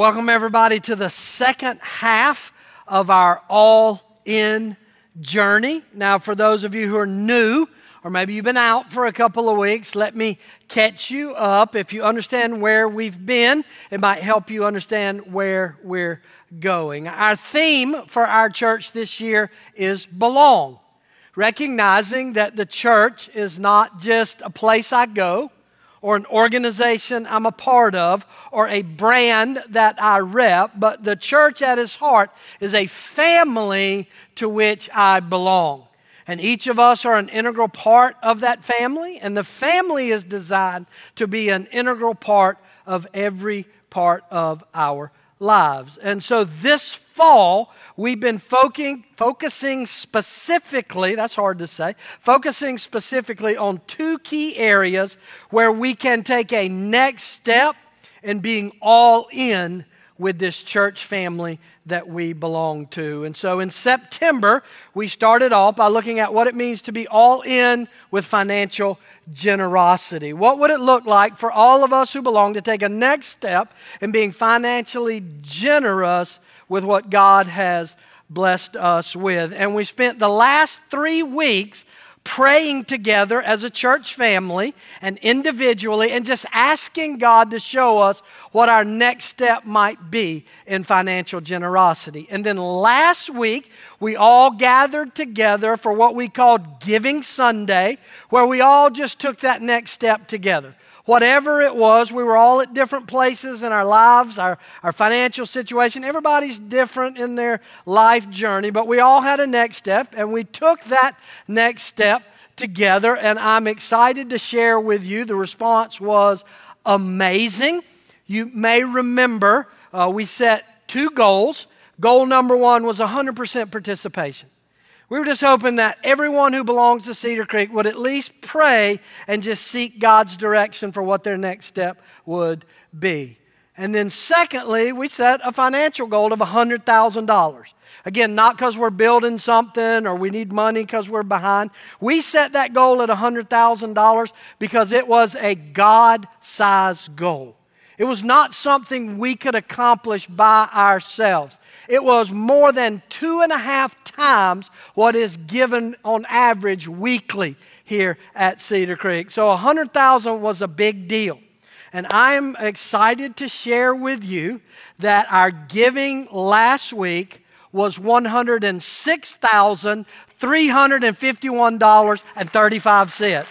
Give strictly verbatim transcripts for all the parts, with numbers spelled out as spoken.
Welcome everybody to the second half of our all-in journey. Now, for those of you who are new, or maybe you've been out for a couple of weeks, let me catch you up. If you understand where we've been, it might help you understand where we're going. Our theme for our church this year is belong, recognizing that the church is not just a place I go, or an organization I'm a part of, or a brand that I rep, but the church at its heart is a family to which I belong. And each of us are an integral part of that family, and the family is designed to be an integral part of every part of our lives. And so this fall, we've been focusing, focusing specifically, that's hard to say, focusing specifically on two key areas where we can take a next step in being all in with this church family that we belong to. And so in September, we started off by looking at what it means to be all in with financial generosity. What would it look like for all of us who belong to take a next step in being financially generous with what God has blessed us with? And we spent the last three weeks praying together as a church family and individually and just asking God to show us what our next step might be in financial generosity. And then last week, we all gathered together for what we called Giving Sunday, where we all just took that next step together. Whatever it was, we were all at different places in our lives, our, our financial situation. Everybody's different in their life journey, but we all had a next step, and we took that next step together, and I'm excited to share with you. The response was amazing. You may remember uh, we set two goals. Goal number one was one hundred percent participation. We were just hoping that everyone who belongs to Cedar Creek would at least pray and just seek God's direction for what their next step would be. And then secondly, we set a financial goal of one hundred thousand dollars. Again, not because we're building something or we need money because we're behind. We set that goal at one hundred thousand dollars because it was a God-sized goal. It was not something we could accomplish by ourselves. It was more than two and a half times what is given on average weekly here at Cedar Creek. So one hundred thousand dollars was a big deal. And I'm excited to share with you that our giving last week was one hundred six thousand three hundred fifty-one dollars and thirty-five cents.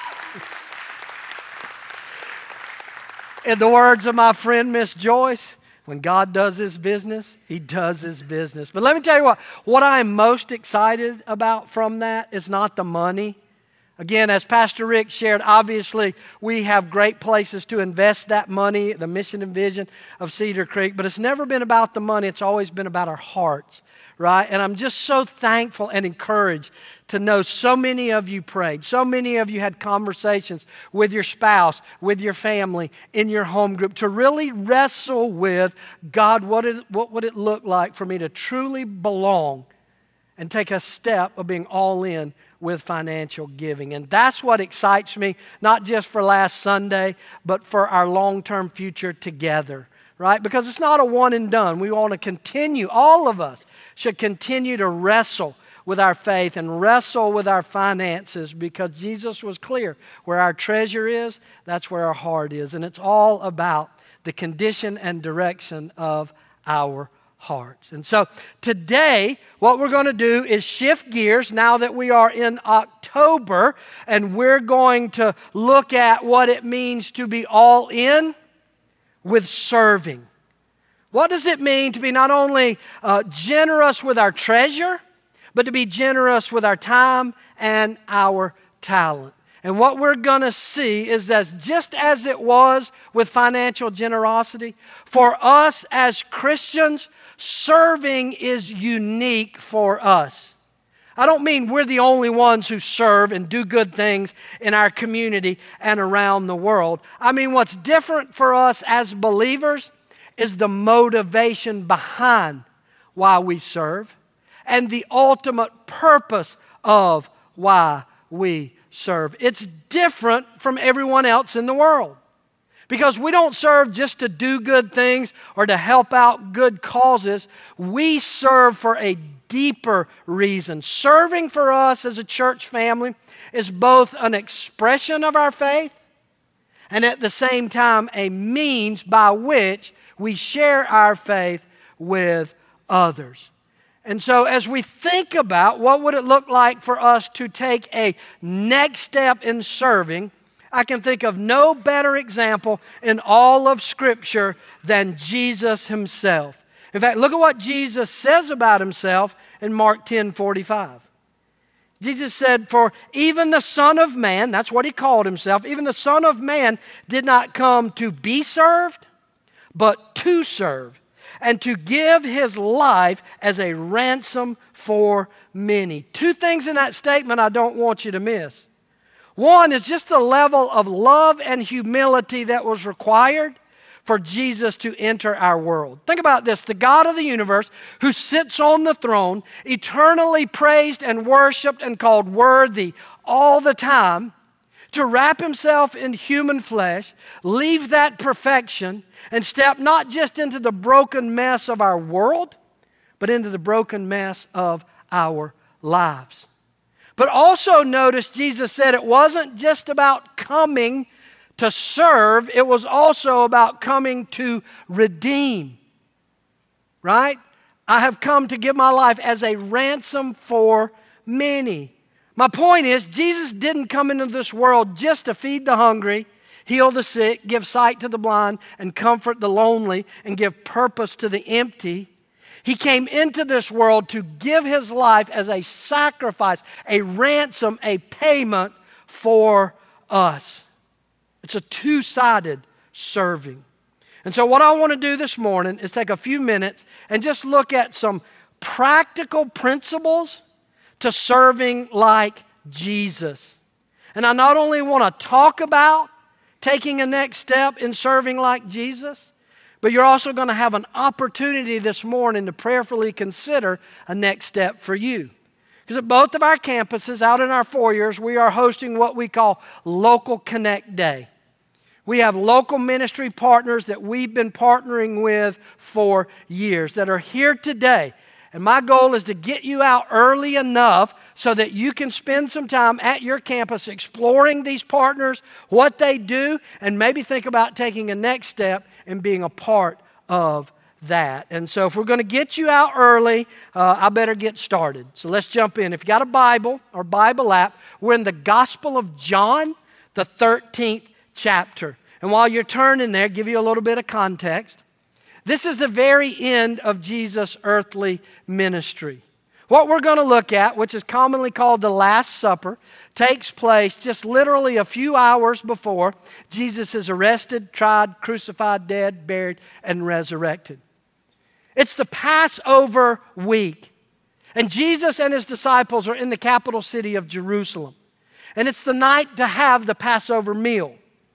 In the words of my friend Miss Joyce, when God does His business, He does His business. But let me tell you what, what I am most excited about from that is not the money. Again, as Pastor Rick shared, obviously we have great places to invest that money, the mission and vision of Cedar Creek, but it's never been about the money, it's always been about our hearts, right? And I'm just so thankful and encouraged to know so many of you prayed. So many of you had conversations with your spouse, with your family, in your home group to really wrestle with, God, what, is, what would it look like for me to truly belong and take a step of being all in with financial giving? And that's what excites me, not just for last Sunday, but for our long-term future together, right? Because it's not a one and done. We want to continue, all of us should continue to wrestle with our faith and wrestle with our finances, because Jesus was clear, where our treasure is, that's where our heart is. And it's all about the condition and direction of our hearts. And so today, what we're going to do is shift gears now that we are in October, and we're going to look at what it means to be all in with serving. What does it mean to be not only uh, generous with our treasure, but to be generous with our time and our talent? And what we're going to see is that just as it was with financial generosity, for us as Christians, serving is unique for us. I don't mean we're the only ones who serve and do good things in our community and around the world. I mean, what's different for us as believers is the motivation behind why we serve and the ultimate purpose of why we serve. It's different from everyone else in the world. Because we don't serve just to do good things or to help out good causes. We serve for a deeper reason. Serving for us as a church family is both an expression of our faith and at the same time a means by which we share our faith with others. And so as we think about what would it look like for us to take a next step in serving, I can think of no better example in all of Scripture than Jesus himself. In fact, look at what Jesus says about himself in Mark ten forty-five. Jesus said, "For even the Son of Man," that's what he called himself, "even the Son of Man did not come to be served, but to serve, and to give his life as a ransom for many." Two things in that statement I don't want you to miss. One is just the level of love and humility that was required for Jesus to enter our world. Think about this. The God of the universe who sits on the throne, eternally praised and worshiped and called worthy all the time, to wrap himself in human flesh, leave that perfection, and step not just into the broken mess of our world, but into the broken mess of our lives. But also notice Jesus said it wasn't just about coming to serve, it was also about coming to redeem. Right? I have come to give my life as a ransom for many. My point is, Jesus didn't come into this world just to feed the hungry, heal the sick, give sight to the blind, and comfort the lonely, and give purpose to the empty. He came into this world to give his life as a sacrifice, a ransom, a payment for us. It's a two-sided serving. And so what I want to do this morning is take a few minutes and just look at some practical principles to serving like Jesus. And I not only want to talk about taking a next step in serving like Jesus, but you're also going to have an opportunity this morning to prayerfully consider a next step for you. Because at both of our campuses, out in our foyers, we are hosting what we call Local Connect Day. We have local ministry partners that we've been partnering with for years that are here today. And my goal is to get you out early enough so that you can spend some time at your campus exploring these partners, what they do, and maybe think about taking a next step and being a part of that. And so if we're going to get you out early, uh, I better get started. So let's jump in. If you got a Bible or Bible app, we're in the Gospel of John, the thirteenth chapter. And while you're turning there, give you a little bit of context. This is the very end of Jesus' earthly ministry. What we're going to look at, which is commonly called the Last Supper, takes place just literally a few hours before Jesus is arrested, tried, crucified, dead, buried, and resurrected. It's the Passover week, and Jesus and his disciples are in the capital city of Jerusalem. And it's the night to have the Passover meal.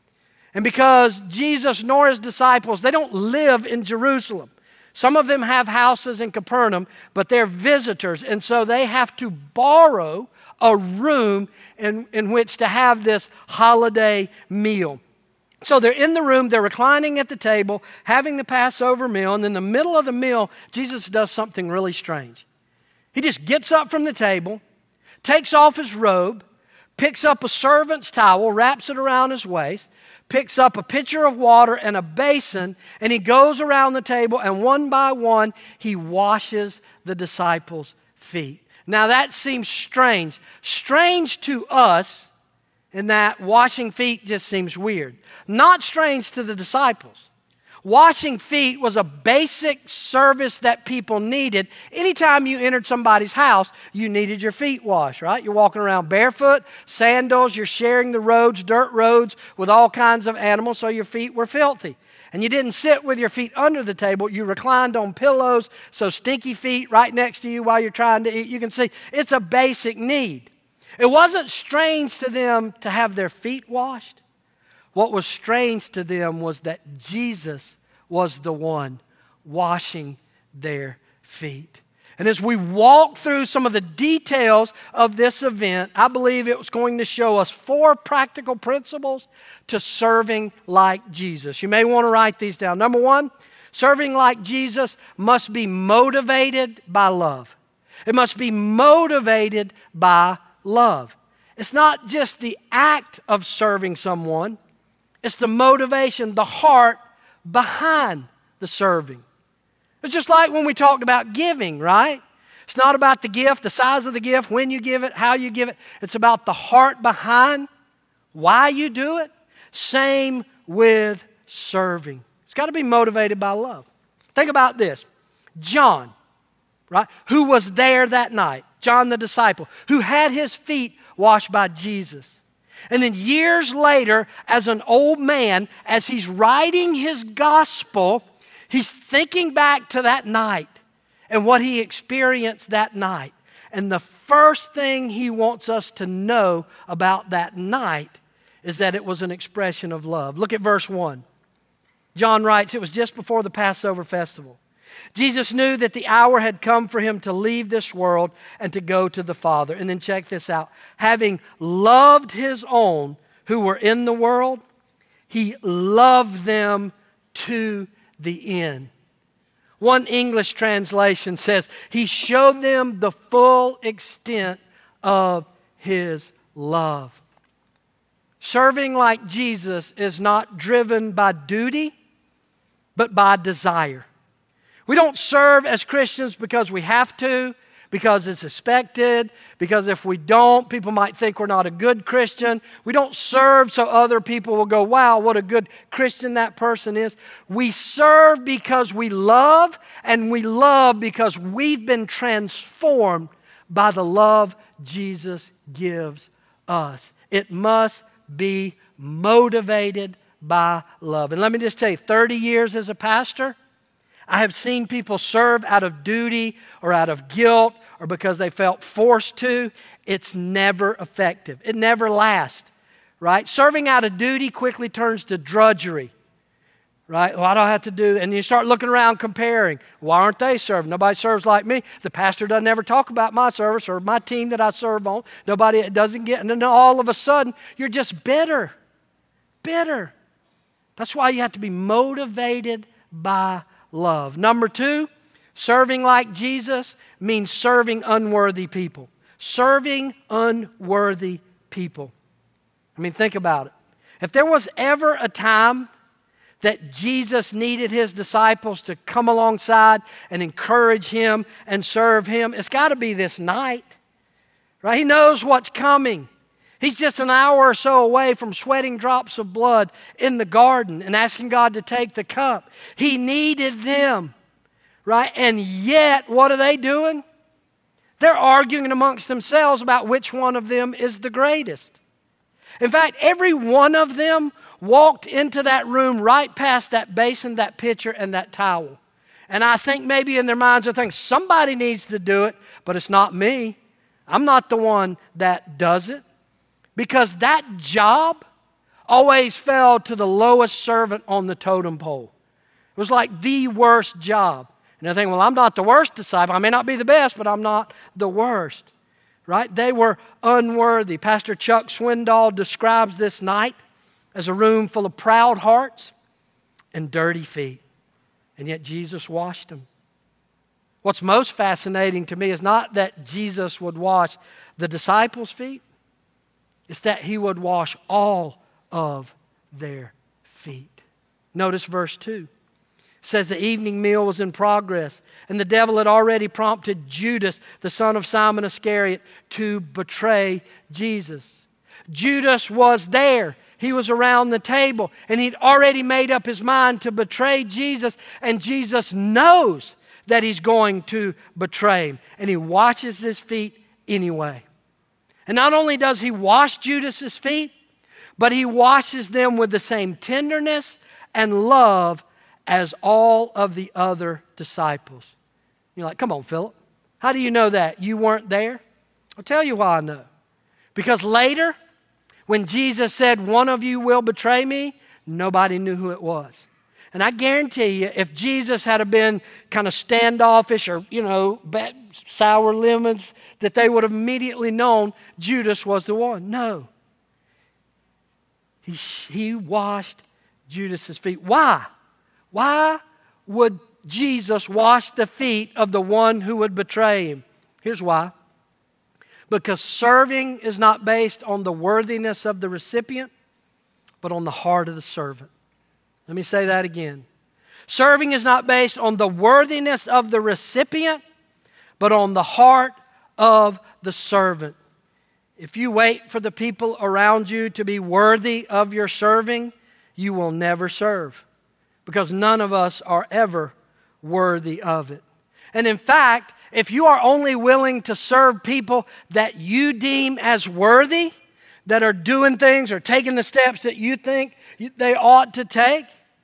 And because Jesus nor his disciples, they don't live in Jerusalem. Some of them have houses in Capernaum, but they're visitors, and so they have to borrow a room in, in which to have this holiday meal. So they're in the room, they're reclining at the table, having the Passover meal, and in the middle of the meal, Jesus does something really strange. He just gets up from the table, takes off his robe, picks up a servant's towel, wraps it around his waist, picks up a pitcher of water and a basin, and he goes around the table, and one by one, he washes the disciples' feet. Now that seems strange. Strange to us in that washing feet just seems weird. Not strange to the disciples. Washing feet was a basic service that people needed. Anytime you entered somebody's house, you needed your feet washed, right? You're walking around barefoot, sandals, you're sharing the roads, dirt roads with all kinds of animals, so your feet were filthy. And you didn't sit with your feet under the table, you reclined on pillows, so stinky feet right next to you while you're trying to eat. You can see it's a basic need. It wasn't strange to them to have their feet washed. What was strange to them was that Jesus was the one washing their feet. And as we walk through some of the details of this event, I believe it was going to show us four practical principles to serving like Jesus. You may want to write these down. Number one, serving like Jesus must be motivated by love. It must be motivated by love. It's not just the act of serving someone, it's the motivation, the heart behind the serving. It's just like when we talked about giving, right? It's not about the gift, the size of the gift, when you give it, how you give it. It's about the heart behind why you do it. Same with serving. It's got to be motivated by love. Think about this. John, right, who was there that night, John the disciple, who had his feet washed by Jesus. And then years later, as an old man, as he's writing his gospel, he's thinking back to that night and what he experienced that night. And the first thing he wants us to know about that night is that it was an expression of love. Look at verse one. John writes, it was just before the Passover festival. Jesus knew that the hour had come for him to leave this world and to go to the Father. And then check this out. Having loved his own who were in the world, he loved them to the end. One English translation says, he showed them the full extent of his love. Serving like Jesus is not driven by duty, but by desire. We don't serve as Christians because we have to, because it's expected, because if we don't, people might think we're not a good Christian. We don't serve so other people will go, wow, what a good Christian that person is. We serve because we love, and we love because we've been transformed by the love Jesus gives us. It must be motivated by love. And let me just tell you, thirty years as a pastor, I have seen people serve out of duty or out of guilt or because they felt forced to. It's never effective. It never lasts, right? Serving out of duty quickly turns to drudgery, right? Well, I don't have to do that. And you start looking around comparing. Why aren't they serving? Nobody serves like me. The pastor doesn't ever talk about my service or my team that I serve on. Nobody doesn't get, and then all of a sudden, you're just bitter. Bitter. That's why you have to be motivated by love. Number two, serving like Jesus means serving unworthy people. Serving unworthy people. I mean, think about it. If there was ever a time that Jesus needed his disciples to come alongside and encourage him and serve him, it's got to be this night, right? He knows what's coming. He's just an hour or so away from sweating drops of blood in the garden and asking God to take the cup. He needed them, right? And yet, what are they doing? They're arguing amongst themselves about which one of them is the greatest. In fact, every one of them walked into that room right past that basin, that pitcher, and that towel. And I think maybe in their minds they're thinking, somebody needs to do it, but it's not me. I'm not the one that does it. Because that job always fell to the lowest servant on the totem pole. It was like the worst job. And they're thinking, well, I'm not the worst disciple. I may not be the best, but I'm not the worst. Right? They were unworthy. Pastor Chuck Swindoll describes this night as a room full of proud hearts and dirty feet. And yet Jesus washed them. What's most fascinating to me is not that Jesus would wash the disciples' feet. It's that he would wash all of their feet. Notice verse two. It says the evening meal was in progress, and the devil had already prompted Judas, the son of Simon Iscariot, to betray Jesus. Judas was there. He was around the table, and he'd already made up his mind to betray Jesus, and Jesus knows that he's going to betray him, and he washes his feet anyway. And not only does he wash Judas's feet, but he washes them with the same tenderness and love as all of the other disciples. You're like, come on, Philip. How do you know that? You weren't there? I'll tell you why I know. Because later, when Jesus said, one of you will betray me, nobody knew who it was. And I guarantee you, if Jesus had been kind of standoffish or, you know, bad, sour lemons, that they would have immediately known Judas was the one. No. He, he washed Judas's feet. Why? Why would Jesus wash the feet of the one who would betray him? Here's why. Because serving is not based on the worthiness of the recipient, but on the heart of the servant. Let me say that again. Serving is not based on the worthiness of the recipient, but on the heart of the servant. If you wait for the people around you to be worthy of your serving, you will never serve, because none of us are ever worthy of it. And in fact, if you are only willing to serve people that you deem as worthy, that are doing things or taking the steps that you think they ought to take,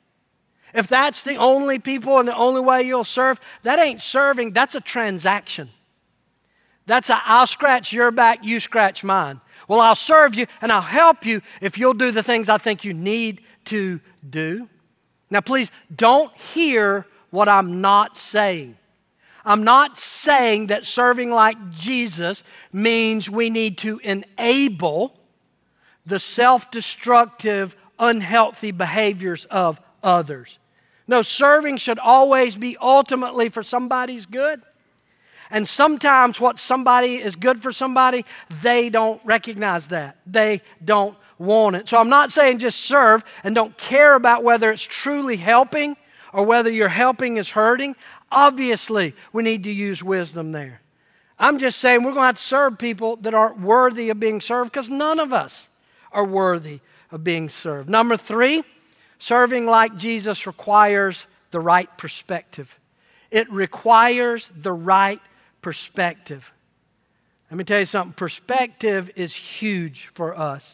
if that's the only people and the only way you'll serve, that ain't serving, that's a transaction. That's a I'll scratch your back, you scratch mine. Well, I'll serve you and I'll help you if you'll do the things I think you need to do. Now, please don't hear what I'm not saying. I'm not saying that serving like Jesus means we need to enable the self-destructive, unhealthy behaviors of others. No, serving should always be ultimately for somebody's good. And sometimes what somebody is good for somebody, they don't recognize that. They don't want it. So I'm not saying just serve and don't care about whether it's truly helping or whether your helping is hurting. Obviously, we need to use wisdom there. I'm just saying we're going to have to serve people that aren't worthy of being served, because none of us are worthy of being served. Number three, serving like Jesus requires the right perspective. It requires the right perspective. Let me tell you something. Perspective is huge for us.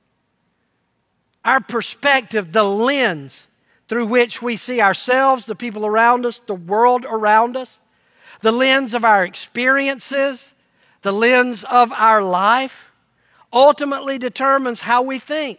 Our perspective, the lens through which we see ourselves, the people around us, the world around us, the lens of our experiences, the lens of our life, ultimately determines how we think.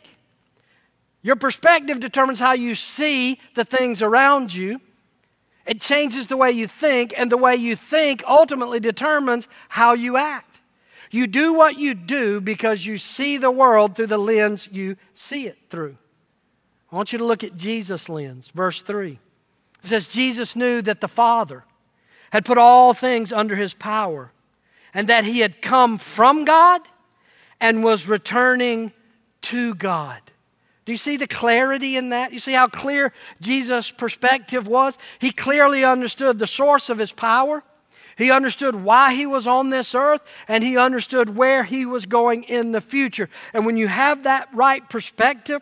Your perspective determines how you see the things around you. It changes the way you think, and the way you think ultimately determines how you act. You do what you do because you see the world through the lens you see it through. I want you to look at Jesus' lens. Verse three. It says, Jesus knew that the Father had put all things under His power, and that He had come from God and was returning to God. Do you see the clarity in that? You see how clear Jesus' perspective was? He clearly understood the source of His power. He understood why He was on this earth, and He understood where He was going in the future. And when you have that right perspective,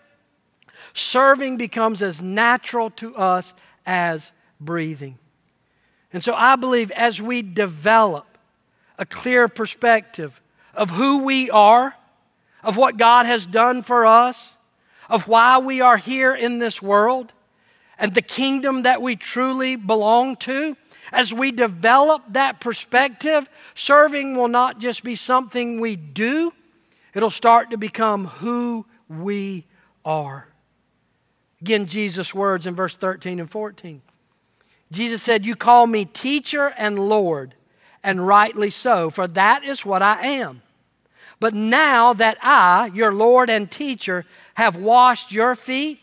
serving becomes as natural to us as breathing. And so I believe as we develop a clear perspective of who we are, of what God has done for us, of why we are here in this world, and the kingdom that we truly belong to, as we develop that perspective, serving will not just be something we do, it'll start to become who we are. Again, Jesus' words in verse thirteen and fourteen. Jesus said, "You call me teacher and Lord, and rightly so, for that is what I am. But now that I, your Lord and teacher, have washed your feet,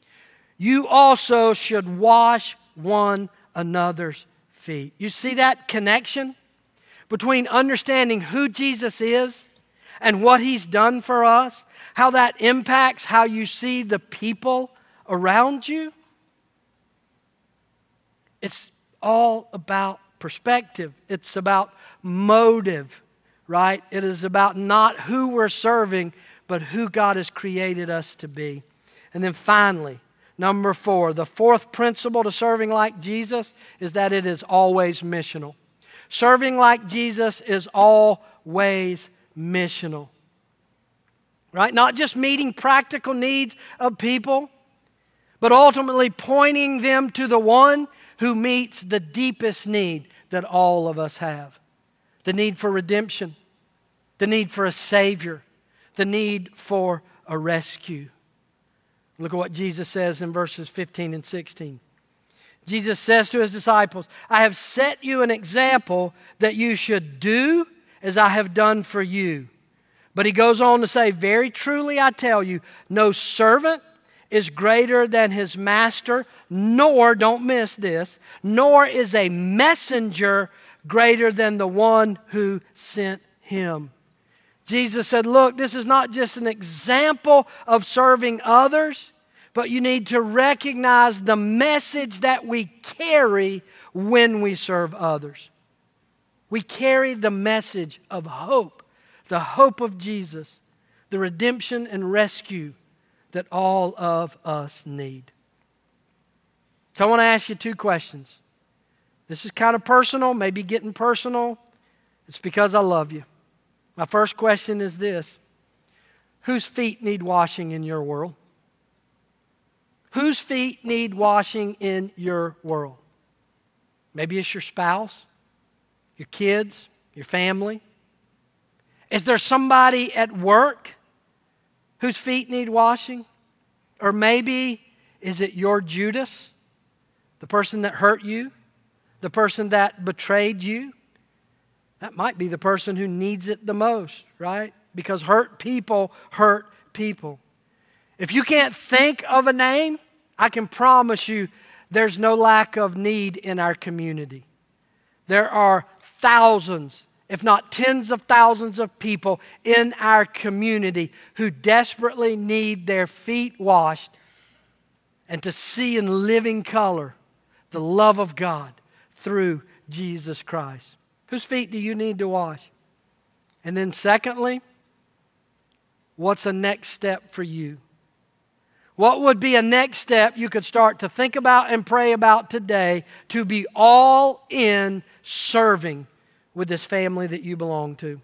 you also should wash one another's feet." You see that connection between understanding who Jesus is and what He's done for us, how that impacts how you see the people around you? It's all about perspective. It's about motive, right? It is about not who we're serving, but who God has created us to be. And then finally, number four, the fourth principle to serving like Jesus is that it is always missional. Serving like Jesus is always missional, right? Not just meeting practical needs of people, but ultimately pointing them to the one who meets the deepest need that all of us have. The need for redemption, the need for a Savior, the need for a rescue. Look at what Jesus says in verses fifteen and sixteen. Jesus says to his disciples, I have set you an example that you should do as I have done for you. But he goes on to say, very truly I tell you, no servant is greater than his master, nor, don't miss this, nor is a messenger greater than the one who sent him. Jesus said, look, this is not just an example of serving others, but you need to recognize the message that we carry when we serve others. We carry the message of hope, the hope of Jesus, the redemption and rescue that all of us need. So I want to ask you two questions. This is kind of personal, maybe getting personal. It's because I love you. My first question is this: whose feet need washing in your world? Whose feet need washing in your world? Maybe it's your spouse, your kids, your family. Is there somebody at work whose feet need washing? Or maybe is it your Judas, the person that hurt you, the person that betrayed you? That might be the person who needs it the most, right? Because hurt people hurt people. If you can't think of a name, I can promise you there's no lack of need in our community. There are thousands, if not tens of thousands of people in our community who desperately need their feet washed and to see in living color the love of God through Jesus Christ. Whose feet do you need to wash? And then secondly, what's a next step for you? What would be a next step you could start to think about and pray about today to be all in serving with this family that you belong to?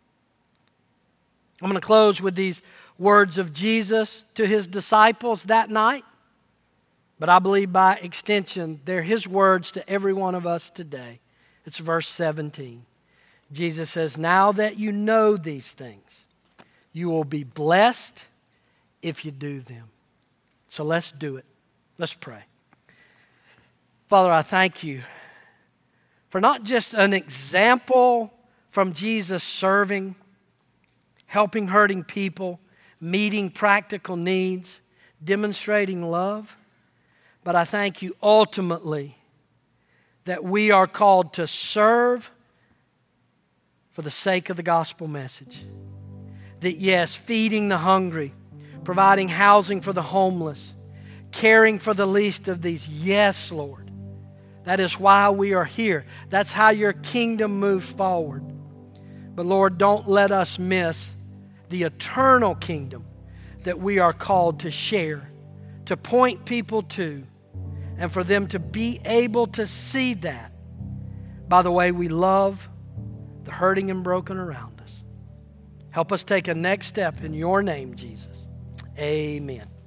I'm going to close with these words of Jesus to his disciples that night. But I believe by extension, they're his words to every one of us today. It's verse seventeen. Jesus says, now that you know these things, you will be blessed if you do them. So let's do it. Let's pray. Father, I thank you for not just an example from Jesus serving, helping hurting people, meeting practical needs, demonstrating love, but I thank you ultimately that we are called to serve for the sake of the gospel message. That yes, feeding the hungry, providing housing for the homeless, caring for the least of these. Yes, Lord. That is why we are here. That's how your kingdom moves forward. But Lord, don't let us miss the eternal kingdom that we are called to share, to point people to, and for them to be able to see that by the way we love the hurting and broken around us. Help us take a next step in your name, Jesus. Amen.